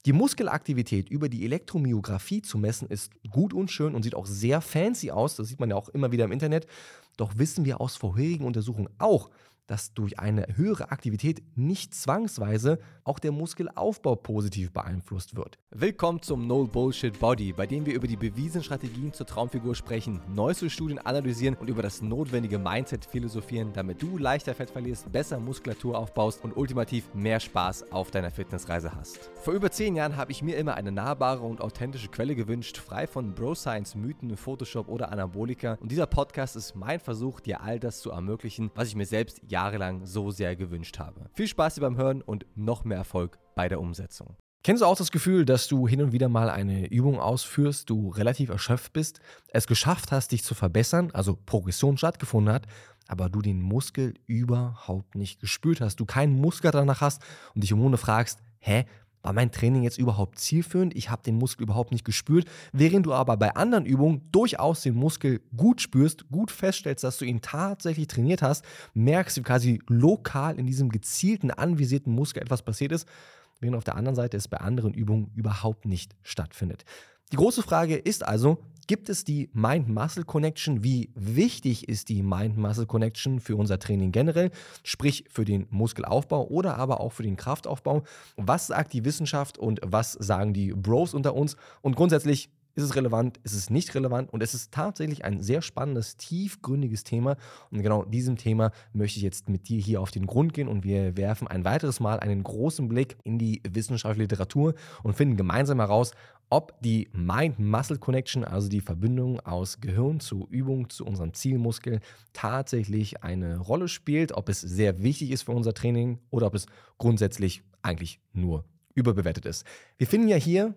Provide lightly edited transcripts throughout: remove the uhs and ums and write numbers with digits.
Die Muskelaktivität über die Elektromyographie zu messen ist gut und schön und sieht auch sehr fancy aus. Das sieht man ja auch immer wieder im Internet. Doch wissen wir aus vorherigen Untersuchungen auch, dass durch eine höhere Aktivität nicht zwangsweise auch der Muskelaufbau positiv beeinflusst wird. Willkommen zum No Bullshit Body, bei dem wir über die bewiesenen Strategien zur Traumfigur sprechen, neueste Studien analysieren und über das notwendige Mindset philosophieren, damit du leichter Fett verlierst, besser Muskulatur aufbaust und ultimativ mehr Spaß auf deiner Fitnessreise hast. Vor über 10 Jahren habe ich mir immer eine nahbare und authentische Quelle gewünscht, frei von Bro-Science, Mythen, Photoshop oder Anabolika. Und dieser Podcast ist mein Versuch, dir all das zu ermöglichen, was ich mir selbst jahrelang so sehr gewünscht habe. Viel Spaß dir beim Hören und noch mehr Erfolg bei der Umsetzung. Kennst du auch das Gefühl, dass du hin und wieder mal eine Übung ausführst, du relativ erschöpft bist, es geschafft hast, dich zu verbessern, also Progression stattgefunden hat, aber du den Muskel überhaupt nicht gespürt hast, du keinen Muskel danach hast und dich im Grunde fragst, war mein Training jetzt überhaupt zielführend? Ich habe den Muskel überhaupt nicht gespürt, während du aber bei anderen Übungen durchaus den Muskel gut spürst, gut feststellst, dass du ihn tatsächlich trainiert hast, merkst du quasi lokal in diesem gezielten, anvisierten Muskel etwas passiert ist, während auf der anderen Seite es bei anderen Übungen überhaupt nicht stattfindet. Die große Frage ist also, gibt es die Mind-Muscle-Connection? Wie wichtig ist die Mind-Muscle-Connection für unser Training generell, sprich für den Muskelaufbau oder aber auch für den Kraftaufbau? Was sagt die Wissenschaft und was sagen die Bros unter uns? Und grundsätzlich, ist es relevant, ist es nicht relevant? Und es ist tatsächlich ein sehr spannendes, tiefgründiges Thema. Und genau diesem Thema möchte ich jetzt mit dir hier auf den Grund gehen. Und wir werfen ein weiteres Mal einen großen Blick in die wissenschaftliche Literatur und finden gemeinsam heraus, ob die Mind-Muscle-Connection, also die Verbindung aus Gehirn zu Übung, zu unserem Zielmuskel, tatsächlich eine Rolle spielt, ob es sehr wichtig ist für unser Training oder ob es grundsätzlich eigentlich nur überbewertet ist. Wir finden ja hier,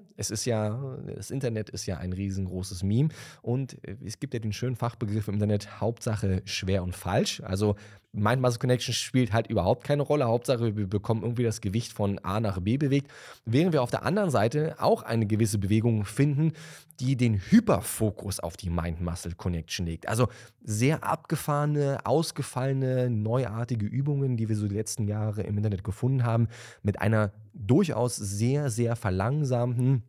das Internet ist ja ein riesengroßes Meme und es gibt ja den schönen Fachbegriff im Internet, Hauptsache schwer und falsch. Also Mind-Muscle-Connection spielt halt überhaupt keine Rolle. Hauptsache, wir bekommen irgendwie das Gewicht von A nach B bewegt. Während wir auf der anderen Seite auch eine gewisse Bewegung finden, die den Hyperfokus auf die Mind-Muscle-Connection legt. Also sehr abgefahrene, ausgefallene, neuartige Übungen, die wir so die letzten Jahre im Internet gefunden haben, mit einer durchaus sehr, sehr verlangsamten,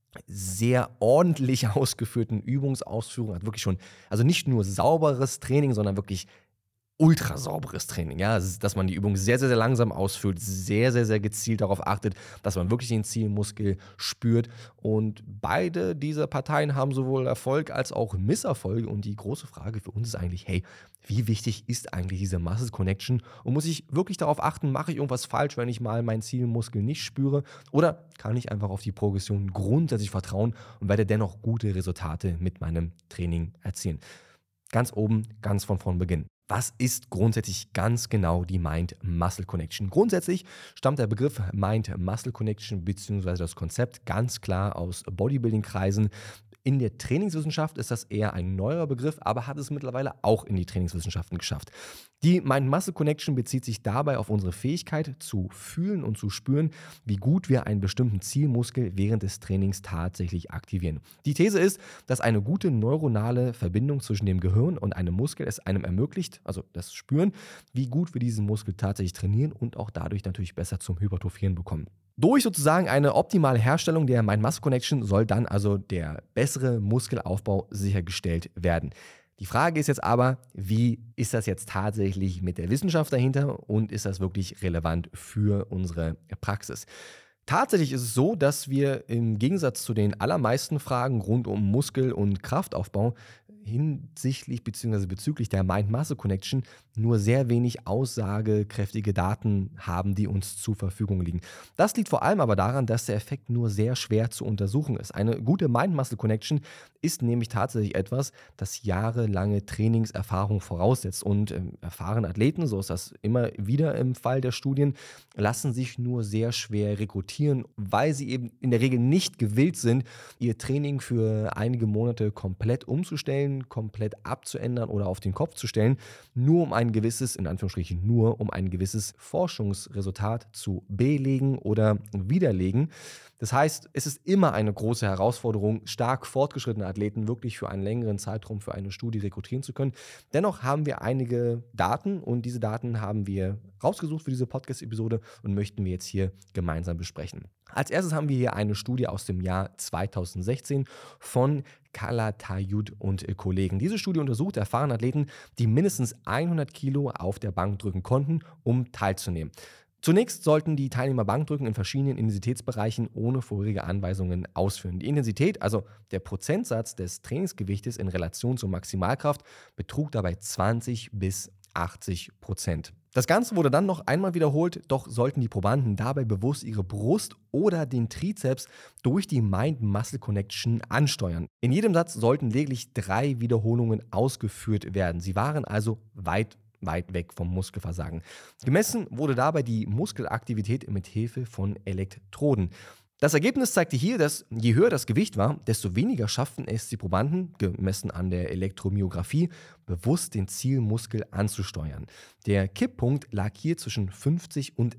sehr ordentlich ausgeführten Übungsausführung. Hat wirklich schon, also nicht nur sauberes Training, sondern wirklich ultra sauberes Training, ja, dass man die Übung sehr, sehr, sehr langsam ausführt, sehr, sehr, sehr gezielt darauf achtet, dass man wirklich den Zielmuskel spürt und beide dieser Parteien haben sowohl Erfolg als auch Misserfolge und die große Frage für uns ist eigentlich, wie wichtig ist eigentlich diese Muscle Connection und muss ich wirklich darauf achten, mache ich irgendwas falsch, wenn ich mal meinen Zielmuskel nicht spüre oder kann ich einfach auf die Progression grundsätzlich vertrauen und werde dennoch gute Resultate mit meinem Training erzielen. Ganz oben, ganz von vorn beginnen. Was ist grundsätzlich ganz genau die Mind-Muscle-Connection? Grundsätzlich stammt der Begriff Mind-Muscle-Connection bzw. das Konzept ganz klar aus Bodybuilding-Kreisen. In der Trainingswissenschaft ist das eher ein neuer Begriff, aber hat es mittlerweile auch in die Trainingswissenschaften geschafft. Die Mind-Muscle-Connection bezieht sich dabei auf unsere Fähigkeit zu fühlen und zu spüren, wie gut wir einen bestimmten Zielmuskel während des Trainings tatsächlich aktivieren. Die These ist, dass eine gute neuronale Verbindung zwischen dem Gehirn und einem Muskel es einem ermöglicht, also das Spüren, wie gut wir diesen Muskel tatsächlich trainieren und auch dadurch natürlich besser zum Hypertrophieren bekommen. Durch sozusagen eine optimale Herstellung der Mind-Muscle-Connection soll dann also der bessere Muskelaufbau sichergestellt werden. Die Frage ist jetzt aber, wie ist das jetzt tatsächlich mit der Wissenschaft dahinter und ist das wirklich relevant für unsere Praxis? Tatsächlich ist es so, dass wir im Gegensatz zu den allermeisten Fragen rund um Muskel- und Kraftaufbau hinsichtlich bzw. bezüglich der Mind-Muscle-Connection nur sehr wenig aussagekräftige Daten haben, die uns zur Verfügung liegen. Das liegt vor allem aber daran, dass der Effekt nur sehr schwer zu untersuchen ist. Eine gute Mind-Muscle-Connection ist nämlich tatsächlich etwas, das jahrelange Trainingserfahrung voraussetzt und erfahrene Athleten, so ist das immer wieder im Fall der Studien, lassen sich nur sehr schwer rekrutieren, weil sie eben in der Regel nicht gewillt sind, ihr Training für einige Monate komplett umzustellen, komplett abzuändern oder auf den Kopf zu stellen, nur um ein gewisses, in Anführungsstrichen nur, um ein gewisses Forschungsresultat zu belegen oder widerlegen. Das heißt, es ist immer eine große Herausforderung, stark fortgeschrittene Athleten wirklich für einen längeren Zeitraum für eine Studie rekrutieren zu können. Dennoch haben wir einige Daten und diese Daten haben wir rausgesucht für diese Podcast-Episode und möchten wir jetzt hier gemeinsam besprechen. Als erstes haben wir hier eine Studie aus dem Jahr 2016 von Calatayud und Kollegen. Diese Studie untersucht erfahrene Athleten, die mindestens 100 Kilo auf der Bank drücken konnten, um teilzunehmen. Zunächst sollten die Teilnehmer Bankdrücken in verschiedenen Intensitätsbereichen ohne vorherige Anweisungen ausführen. Die Intensität, also der Prozentsatz des Trainingsgewichtes in Relation zur Maximalkraft, betrug dabei 20 bis 80%. Das Ganze wurde dann noch einmal wiederholt, doch sollten die Probanden dabei bewusst ihre Brust oder den Trizeps durch die Mind-Muscle-Connection ansteuern. In jedem Satz sollten lediglich 3 Wiederholungen ausgeführt werden. Sie waren also weit weg vom Muskelversagen. Gemessen wurde dabei die Muskelaktivität mit Hilfe von Elektroden. Das Ergebnis zeigte hier, dass je höher das Gewicht war, desto weniger schafften es die Probanden, gemessen an der Elektromyographie, bewusst den Zielmuskel anzusteuern. Der Kipppunkt lag hier zwischen 50 und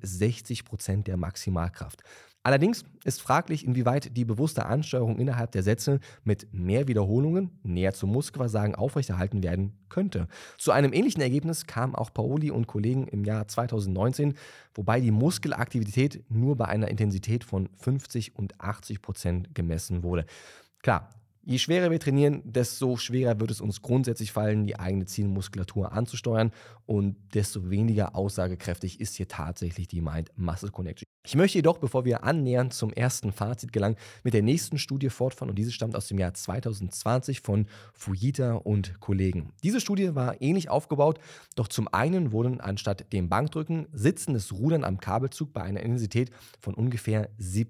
60% der Maximalkraft. Allerdings ist fraglich, inwieweit die bewusste Ansteuerung innerhalb der Sätze mit mehr Wiederholungen näher zum Muskelversagen aufrechterhalten werden könnte. Zu einem ähnlichen Ergebnis kamen auch Paoli und Kollegen im Jahr 2019, wobei die Muskelaktivität nur bei einer Intensität von 50 und 80% gemessen wurde. Klar, je schwerer wir trainieren, desto schwerer wird es uns grundsätzlich fallen, die eigene Zielmuskulatur anzusteuern und desto weniger aussagekräftig ist hier tatsächlich die Mind-Muscle-Connection. Ich möchte jedoch, bevor wir annähernd zum ersten Fazit gelangen, mit der nächsten Studie fortfahren und diese stammt aus dem Jahr 2020 von Fujita und Kollegen. Diese Studie war ähnlich aufgebaut, doch zum einen wurden anstatt dem Bankdrücken sitzendes Rudern am Kabelzug bei einer Intensität von ungefähr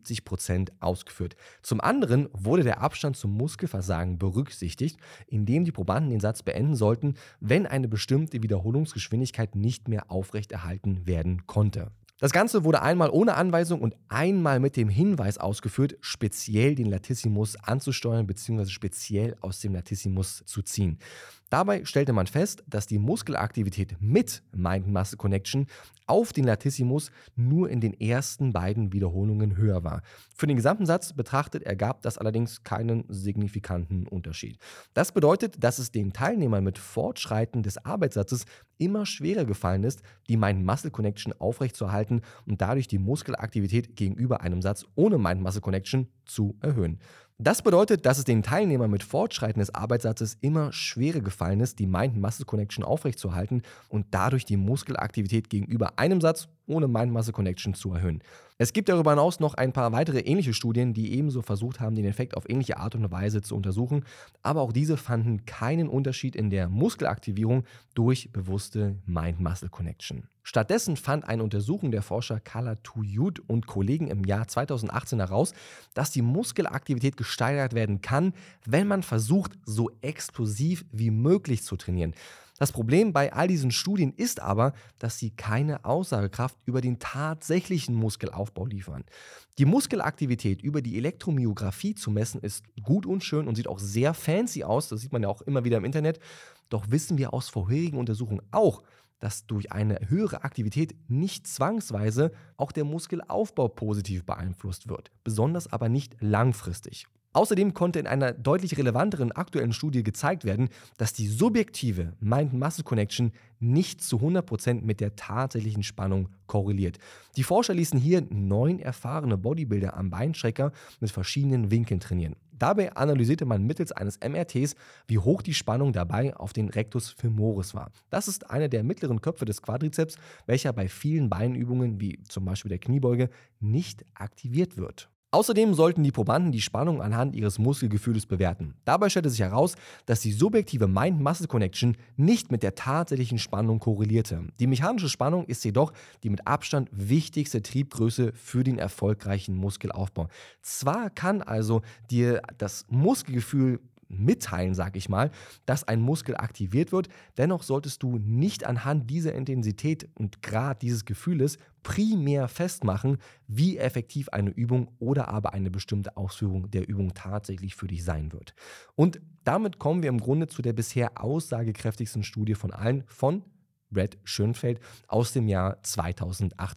70% ausgeführt. Zum anderen wurde der Abstand zum Muskelversagen berücksichtigt, indem die Probanden den Satz beenden sollten, wenn eine bestimmte Wiederholungsgeschwindigkeit nicht mehr aufrechterhalten werden konnte. Das Ganze wurde einmal ohne Anweisung und einmal mit dem Hinweis ausgeführt, speziell den Latissimus anzusteuern bzw. speziell aus dem Latissimus zu ziehen. Dabei stellte man fest, dass die Muskelaktivität mit Mind-Muscle-Connection auf den Latissimus nur in den ersten beiden Wiederholungen höher war. Für den gesamten Satz betrachtet ergab das allerdings keinen signifikanten Unterschied. Das bedeutet, dass es den Teilnehmern mit Fortschreiten des Arbeitssatzes immer schwerer gefallen ist, die Mind-Muscle-Connection aufrechtzuerhalten und dadurch die Muskelaktivität gegenüber einem Satz ohne Mind-Muscle-Connection zu erhöhen. Das bedeutet, dass es den Teilnehmern mit Fortschreiten des Arbeitssatzes immer schwerer gefallen ist, die Mind-Muscle-Connection aufrechtzuerhalten und dadurch die Muskelaktivität gegenüber einem Satz ohne Mind-Muscle-Connection zu erhöhen. Es gibt darüber hinaus noch ein paar weitere ähnliche Studien, die ebenso versucht haben, den Effekt auf ähnliche Art und Weise zu untersuchen, aber auch diese fanden keinen Unterschied in der Muskelaktivierung durch bewusste Mind-Muscle-Connection. Stattdessen fand eine Untersuchung der Forscher Calatayud und Kollegen im Jahr 2018 heraus, dass die Muskelaktivität gesteigert werden kann, wenn man versucht, so explosiv wie möglich zu trainieren. Das Problem bei all diesen Studien ist aber, dass sie keine Aussagekraft über den tatsächlichen Muskelaufbau liefern. Die Muskelaktivität über die Elektromyographie zu messen ist gut und schön und sieht auch sehr fancy aus, das sieht man ja auch immer wieder im Internet. Doch wissen wir aus vorherigen Untersuchungen auch, dass durch eine höhere Aktivität nicht zwangsweise auch der Muskelaufbau positiv beeinflusst wird, besonders aber nicht langfristig. Außerdem konnte in einer deutlich relevanteren aktuellen Studie gezeigt werden, dass die subjektive Mind-Muscle-Connection nicht zu 100% mit der tatsächlichen Spannung korreliert. Die Forscher ließen hier 9 erfahrene Bodybuilder am Beinstrecker mit verschiedenen Winkeln trainieren. Dabei analysierte man mittels eines MRTs, wie hoch die Spannung dabei auf den Rectus femoris war. Das ist einer der mittleren Köpfe des Quadrizeps, welcher bei vielen Beinübungen, wie zum Beispiel der Kniebeuge, nicht aktiviert wird. Außerdem sollten die Probanden die Spannung anhand ihres Muskelgefühls bewerten. Dabei stellte sich heraus, dass die subjektive Mind-Muscle-Connection nicht mit der tatsächlichen Spannung korrelierte. Die mechanische Spannung ist jedoch die mit Abstand wichtigste Triebgröße für den erfolgreichen Muskelaufbau. Zwar kann also dir das Muskelgefühl mitteilen, sag ich mal, dass ein Muskel aktiviert wird. Dennoch solltest du nicht anhand dieser Intensität und Grad dieses Gefühles primär festmachen, wie effektiv eine Übung oder aber eine bestimmte Ausführung der Übung tatsächlich für dich sein wird. Und damit kommen wir im Grunde zu der bisher aussagekräftigsten Studie von allen von Brad Schoenfeld aus dem Jahr 2018.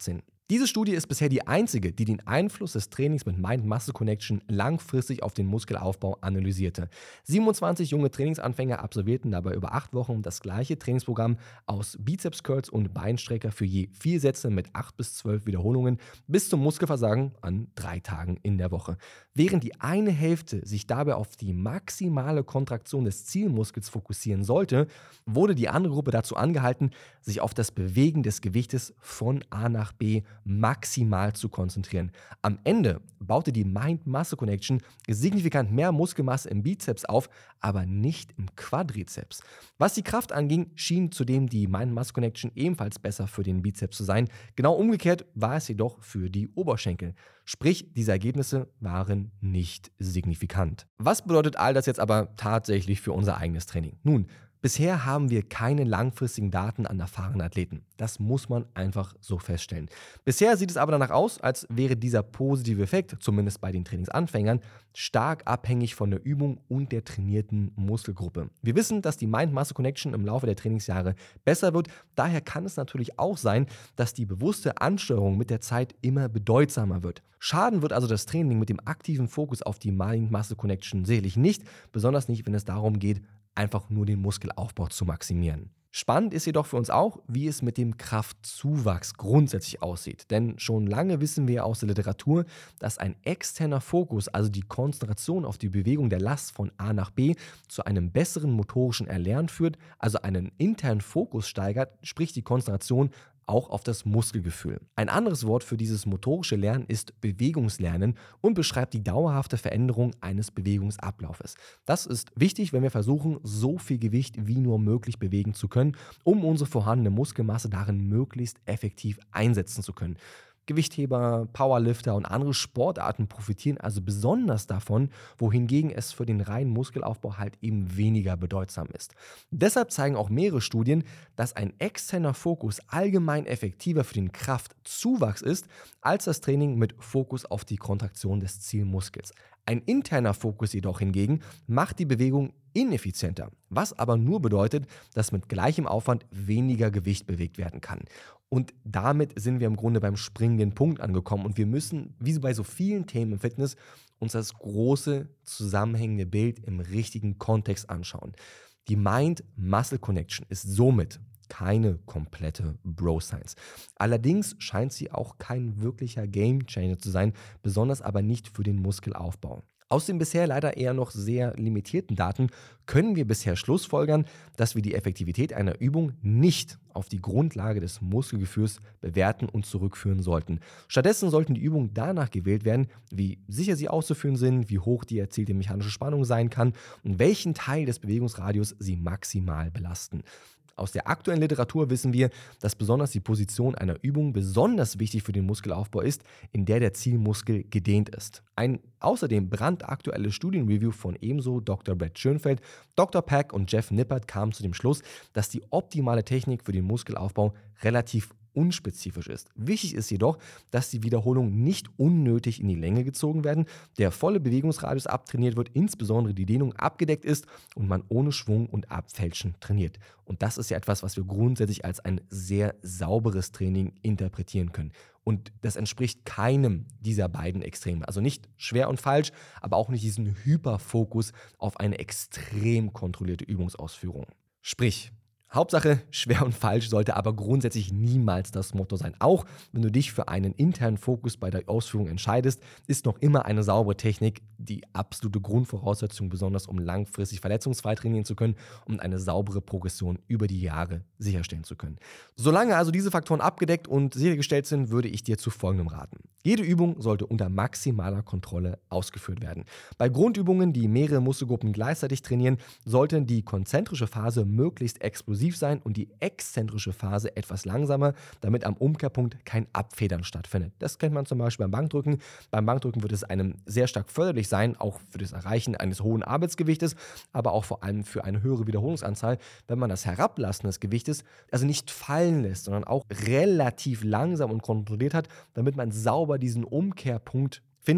Diese Studie ist bisher die einzige, die den Einfluss des Trainings mit Mind-Muscle-Connection langfristig auf den Muskelaufbau analysierte. 27 junge Trainingsanfänger absolvierten dabei über 8 Wochen das gleiche Trainingsprogramm aus Bizeps-Curls und Beinstrecker für je 4 Sätze mit 8 bis 12 Wiederholungen bis zum Muskelversagen an 3 Tagen in der Woche. Während die eine Hälfte sich dabei auf die maximale Kontraktion des Zielmuskels fokussieren sollte, wurde die andere Gruppe dazu angehalten, sich auf das Bewegen des Gewichtes von A nach B maximal zu konzentrieren. Am Ende baute die Mind-Muscle-Connection signifikant mehr Muskelmasse im Bizeps auf, aber nicht im Quadrizeps. Was die Kraft anging, schien zudem die Mind-Muscle-Connection ebenfalls besser für den Bizeps zu sein. Genau umgekehrt war es jedoch für die Oberschenkel. Sprich, diese Ergebnisse waren nicht signifikant. Was bedeutet all das jetzt aber tatsächlich für unser eigenes Training? Nun, bisher haben wir keine langfristigen Daten an erfahrenen Athleten. Das muss man einfach so feststellen. Bisher sieht es aber danach aus, als wäre dieser positive Effekt, zumindest bei den Trainingsanfängern, stark abhängig von der Übung und der trainierten Muskelgruppe. Wir wissen, dass die Mind-Muscle-Connection im Laufe der Trainingsjahre besser wird. Daher kann es natürlich auch sein, dass die bewusste Ansteuerung mit der Zeit immer bedeutsamer wird. Schaden wird also das Training mit dem aktiven Fokus auf die Mind-Muscle-Connection sicherlich nicht, besonders nicht, wenn es darum geht, einfach nur den Muskelaufbau zu maximieren. Spannend ist jedoch für uns auch, wie es mit dem Kraftzuwachs grundsätzlich aussieht. Denn schon lange wissen wir aus der Literatur, dass ein externer Fokus, also die Konzentration auf die Bewegung der Last von A nach B, zu einem besseren motorischen Erlernen führt, also einen internen Fokus steigert, sprich die Konzentration auch auf das Muskelgefühl. Ein anderes Wort für dieses motorische Lernen ist Bewegungslernen und beschreibt die dauerhafte Veränderung eines Bewegungsablaufes. Das ist wichtig, wenn wir versuchen, so viel Gewicht wie nur möglich bewegen zu können, um unsere vorhandene Muskelmasse darin möglichst effektiv einsetzen zu können. Gewichtheber, Powerlifter und andere Sportarten profitieren also besonders davon, wohingegen es für den reinen Muskelaufbau halt eben weniger bedeutsam ist. Deshalb zeigen auch mehrere Studien, dass ein externer Fokus allgemein effektiver für den Kraftzuwachs ist, als das Training mit Fokus auf die Kontraktion des Zielmuskels. Ein interner Fokus jedoch hingegen macht die Bewegung ineffizienter, was aber nur bedeutet, dass mit gleichem Aufwand weniger Gewicht bewegt werden kann. Und damit sind wir im Grunde beim springenden Punkt angekommen und wir müssen, wie bei so vielen Themen im Fitness, uns das große zusammenhängende Bild im richtigen Kontext anschauen. Die Mind-Muscle-Connection ist somit keine komplette Bro-Science. Allerdings scheint sie auch kein wirklicher Game-Changer zu sein, besonders aber nicht für den Muskelaufbau. Aus den bisher leider eher noch sehr limitierten Daten können wir bisher schlussfolgern, dass wir die Effektivität einer Übung nicht auf die Grundlage des Muskelgefühls bewerten und zurückführen sollten. Stattdessen sollten die Übungen danach gewählt werden, wie sicher sie auszuführen sind, wie hoch die erzielte mechanische Spannung sein kann und welchen Teil des Bewegungsradius sie maximal belasten. Aus der aktuellen Literatur wissen wir, dass besonders die Position einer Übung besonders wichtig für den Muskelaufbau ist, in der der Zielmuskel gedehnt ist. Ein außerdem brandaktuelles Studienreview von ebenso Dr. Brett Schönfeld, Dr. Pack und Jeff Nippert kam zu dem Schluss, dass die optimale Technik für den Muskelaufbau relativ unspezifisch ist. Wichtig ist jedoch, dass die Wiederholungen nicht unnötig in die Länge gezogen werden, der volle Bewegungsradius abtrainiert wird, insbesondere die Dehnung abgedeckt ist und man ohne Schwung und Abfälschen trainiert. Und das ist ja etwas, was wir grundsätzlich als ein sehr sauberes Training interpretieren können. Und das entspricht keinem dieser beiden Extreme. Also nicht schwer und falsch, aber auch nicht diesen Hyperfokus auf eine extrem kontrollierte Übungsausführung. Sprich, Hauptsache, schwer und falsch sollte aber grundsätzlich niemals das Motto sein. Auch wenn du dich für einen internen Fokus bei der Ausführung entscheidest, ist noch immer eine saubere Technik die absolute Grundvoraussetzung, besonders um langfristig verletzungsfrei trainieren zu können und eine saubere Progression über die Jahre sicherstellen zu können. Solange also diese Faktoren abgedeckt und sichergestellt sind, würde ich dir zu Folgendem raten. Jede Übung sollte unter maximaler Kontrolle ausgeführt werden. Bei Grundübungen, die mehrere Muskelgruppen gleichzeitig trainieren, sollte die konzentrische Phase möglichst explosiv sein und die exzentrische Phase etwas langsamer, damit am Umkehrpunkt kein Abfedern stattfindet. Das kennt man zum Beispiel beim Bankdrücken. Beim Bankdrücken wird es einem sehr stark förderlich sein, auch für das Erreichen eines hohen Arbeitsgewichtes, aber auch vor allem für eine höhere Wiederholungsanzahl, wenn man das Herablassen des Gewichtes also nicht fallen lässt, sondern auch relativ langsam und kontrolliert hat, damit man sauber diesen Umkehrpunkt findet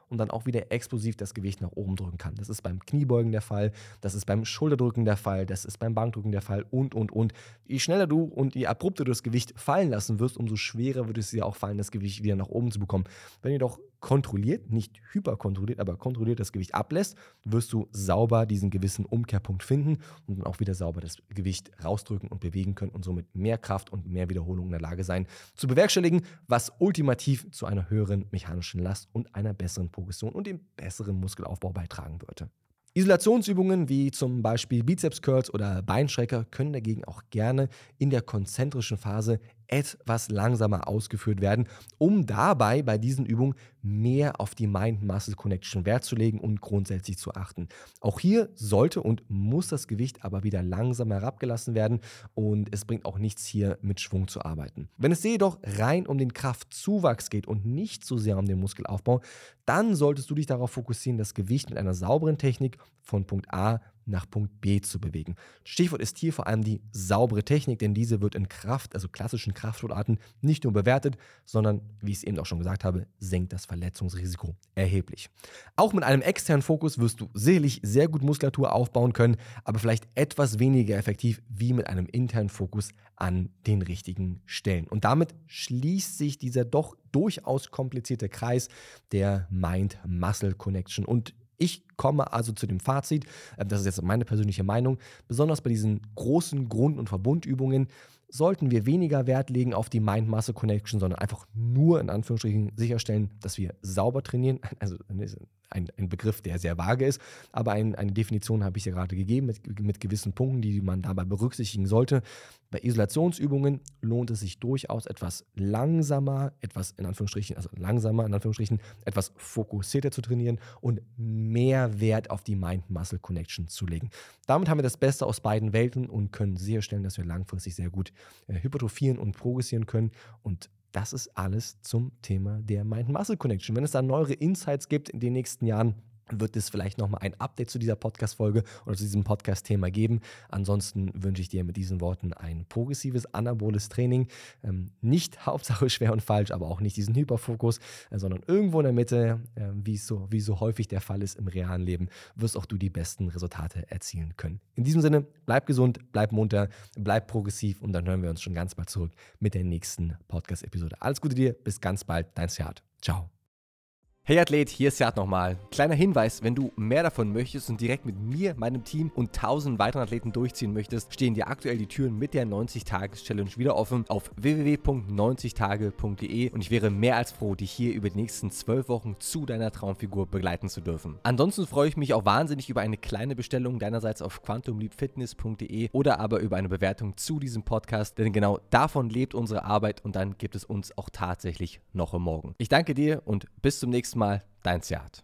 und dann auch wieder explosiv das Gewicht nach oben drücken kann. Das ist beim Kniebeugen der Fall, das ist beim Schulterdrücken der Fall, das ist beim Bankdrücken der Fall und. Je schneller du und je abrupter du das Gewicht fallen lassen wirst, umso schwerer wird es dir auch fallen, das Gewicht wieder nach oben zu bekommen. Wenn ihr doch kontrolliert, nicht hyperkontrolliert, aber kontrolliert das Gewicht ablässt, wirst du sauber diesen gewissen Umkehrpunkt finden und dann auch wieder sauber das Gewicht rausdrücken und bewegen können und somit mehr Kraft und mehr Wiederholung in der Lage sein, zu bewerkstelligen, was ultimativ zu einer höheren mechanischen Last und einer besseren Progression und dem besseren Muskelaufbau beitragen würde. Isolationsübungen wie zum Beispiel Bizeps Curls oder Beinstrecker können dagegen auch gerne in der konzentrischen Phase etwas langsamer ausgeführt werden, um dabei bei diesen Übungen mehr auf die Mind-Muscle-Connection Wert zu legen und grundsätzlich zu achten. Auch hier sollte und muss das Gewicht aber wieder langsam herabgelassen werden und es bringt auch nichts, hier mit Schwung zu arbeiten. Wenn es dir jedoch rein um den Kraftzuwachs geht und nicht so sehr um den Muskelaufbau, dann solltest du dich darauf fokussieren, das Gewicht mit einer sauberen Technik von Punkt A nach Punkt B zu bewegen. Stichwort ist hier vor allem die saubere Technik, denn diese wird in also klassischen Kraftsportarten nicht nur bewertet, sondern, wie ich es eben auch schon gesagt habe, senkt das Verletzungsrisiko erheblich. Auch mit einem externen Fokus wirst du sicherlich sehr gut Muskulatur aufbauen können, aber vielleicht etwas weniger effektiv wie mit einem internen Fokus an den richtigen Stellen. Und damit schließt sich dieser doch durchaus komplizierte Kreis der Mind-Muscle-Connection. Und ich komme also zu dem Fazit, das ist jetzt meine persönliche Meinung, besonders bei diesen großen Grund- und Verbundübungen sollten wir weniger Wert legen auf die Mind-Muscle-Connection, sondern einfach nur in Anführungsstrichen sicherstellen, dass wir sauber trainieren. Also ein Begriff, der sehr vage ist, aber eine Definition habe ich ja gerade gegeben mit gewissen Punkten, die man dabei berücksichtigen sollte. Bei Isolationsübungen lohnt es sich durchaus etwas langsamer, etwas fokussierter zu trainieren und mehr Wert auf die Mind-Muscle-Connection zu legen. Damit haben wir das Beste aus beiden Welten und können sicherstellen, dass wir langfristig sehr gut hypertrophieren und progressieren können. Und das ist alles zum Thema der Mind-Muscle-Connection. Wenn es da neuere Insights gibt in den nächsten Jahren, wird es vielleicht nochmal ein Update zu dieser Podcast-Folge oder zu diesem Podcast-Thema geben. Ansonsten wünsche ich dir mit diesen Worten ein progressives, anaboles Training. Nicht Hauptsache schwer und falsch, aber auch nicht diesen Hyperfokus, sondern irgendwo in der Mitte, wie so häufig der Fall ist im realen Leben, wirst auch du die besten Resultate erzielen können. In diesem Sinne, bleib gesund, bleib munter, bleib progressiv und dann hören wir uns schon ganz bald zurück mit der nächsten Podcast-Episode. Alles Gute dir, bis ganz bald, dein Seat. Ciao. Hey Athlet, hier ist Seat nochmal. Kleiner Hinweis, wenn du mehr davon möchtest und direkt mit mir, meinem Team und 1000 weiteren Athleten durchziehen möchtest, stehen dir aktuell die Türen mit der 90-Tages-Challenge wieder offen auf www.90tage.de und ich wäre mehr als froh, dich hier über die nächsten 12 Wochen zu deiner Traumfigur begleiten zu dürfen. Ansonsten freue ich mich auch wahnsinnig über eine kleine Bestellung deinerseits auf quantumleapfitness.de oder aber über eine Bewertung zu diesem Podcast, denn genau davon lebt unsere Arbeit und dann gibt es uns auch tatsächlich noch im Morgen. Ich danke dir und bis zum nächsten Mal, dein Seat.